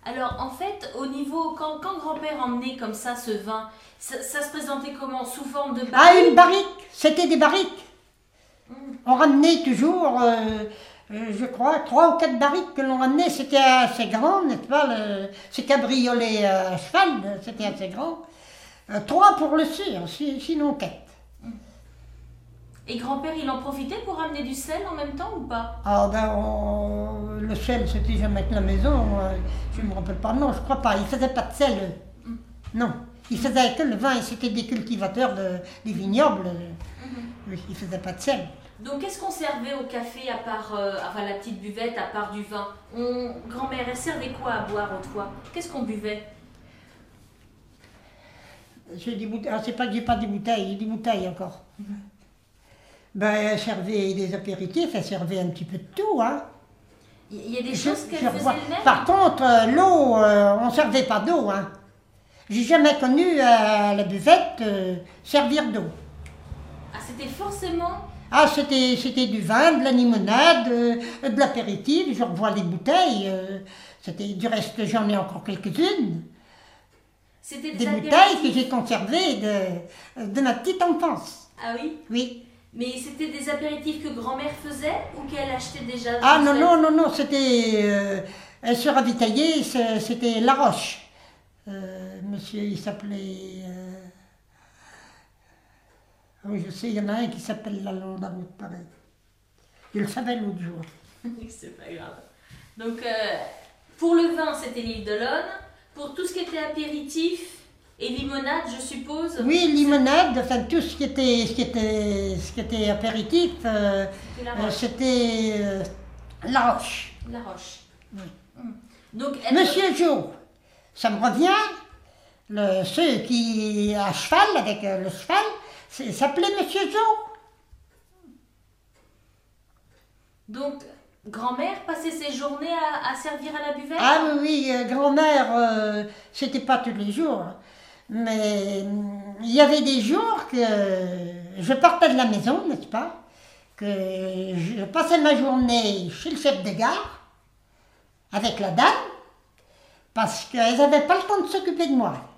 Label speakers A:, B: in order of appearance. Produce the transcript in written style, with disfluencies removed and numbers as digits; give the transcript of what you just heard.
A: Alors, en fait, au niveau, quand grand-père emmenait comme ça ce vin, ça se présentait comment? Sous forme de
B: Ah,
A: barrique?
B: une barrique, c'était des barriques.
A: Hmm.
B: On ramenait toujours, je crois, 3 ou 4 barriques que l'on ramenait. C'était assez grand, n'est-ce pas? Ces cabriolets à cheval, c'était assez grand. 3 pour le sûr, sinon 4.
A: Et grand-père, il en profitait pour ramener du sel en même temps ou pas?
B: Ah ben, le sel, c'était jamais que la maison. Je ne me rappelle pas. Non, je crois pas. Il faisait pas de sel. Non. Il faisait que le vin et c'était des cultivateurs des vignobles. Oui, il faisait pas de sel.
A: Donc, qu'est-ce qu'on servait au café à part, enfin la petite buvette, à part du vin? Grand-mère, elle servait quoi à boire autrefois? Qu'est-ce qu'on buvait?
B: J'ai des bouteilles. Ah, c'est pas que j'ai pas des bouteilles, j'ai des bouteilles encore. Ben, elle servait des apéritifs, elle servait un petit peu de tout, hein.
A: Il y a des choses qu'elle faisait elle-même?
B: Par contre, l'eau, on ne servait pas d'eau, hein. J'ai jamais connu à la buvette servir d'eau.
A: Ah, c'était forcément...
B: Ah, c'était du vin, de la limonade, de l'apéritif, je revois les bouteilles. Du reste, j'en ai encore quelques-unes.
A: C'était
B: Des bouteilles que
A: apéritifs.
B: j'ai conservées de ma petite enfance.
A: Ah oui?
B: Oui.
A: Mais c'était des apéritifs que grand-mère faisait ou qu'elle achetait déjà?
B: Ah
A: toute
B: non,
A: seule?
B: non, non, non, c'était... elle se ravitaillait, c'était La Roche. Monsieur, il s'appelait... oui, je sais, il y en a un qui s'appelle Lalonde, pareil. Je le savais l'autre jour.
A: C'est pas grave. Donc, pour le vin, c'était l'île d'Olonne. Pour tout ce qui était apéritif et limonade, je suppose.
B: Oui, limonade, enfin tout ce qui était apéritif,
A: C'était la Roche.
B: c'était La Roche.
A: La Roche.
B: Oui.
A: Donc,
B: Monsieur Jo, ça me revient, ceux qui à cheval, avec le cheval, s'appelait Monsieur Jo.
A: Donc, grand-mère passait ses journées à servir à la buvette?
B: Ah oui, oui, grand-mère, c'était pas tous les jours. Mais il y avait des jours que je partais de la maison, n'est-ce pas? Que je passais ma journée chez le chef de gare, avec la dame, parce qu'elles n'avaient pas le temps de s'occuper de moi.